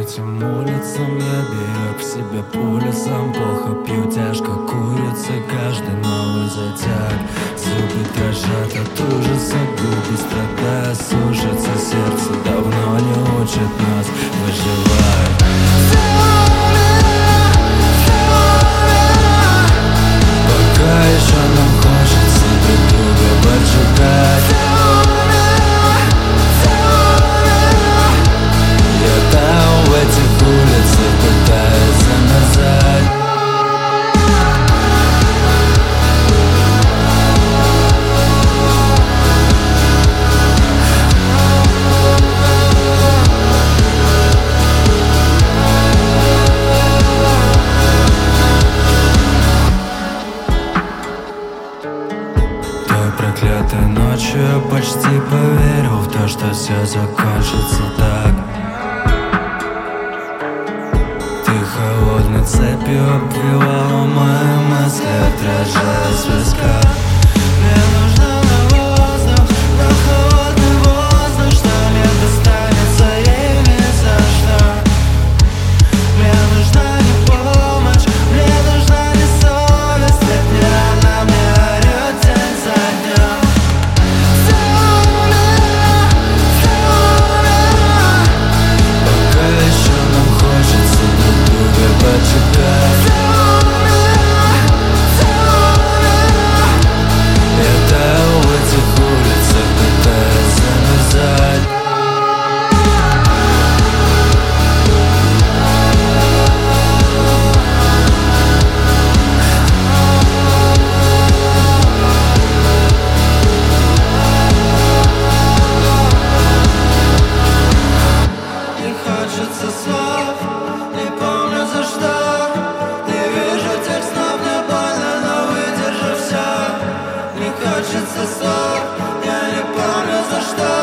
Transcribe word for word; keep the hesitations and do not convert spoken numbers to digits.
этим улицам я берег в себе пули. Сам плохо пью, тяжко курица, каждый новый затяг. Зубы дрожат от ужаса, губы страдают, сушится сердце, давно не учит нас выживать. Пока еще нам хочется друг друга поджигать. Я там в этих улицах пытаюсь замерзать. Той проклятой ночью я почти поверил в то, что все закончится так. Холодной цепью обвивала мои мысли, отражаясь в висках. Мне нужен новый воздух, но холодный воздух, что мне достанется ей ни за что. Мне нужна не помощь, мне нужна не совесть, ведь не она мне орёт день за днем. Пока еще нам хочется друг друга поджигать. Я таю в этих улицах, пытаюсь замерзать. Не хочется слов, не помню за что. Не вижу тех снов, мне больно, но выдержу все. Не хочется слов, я не помню за что.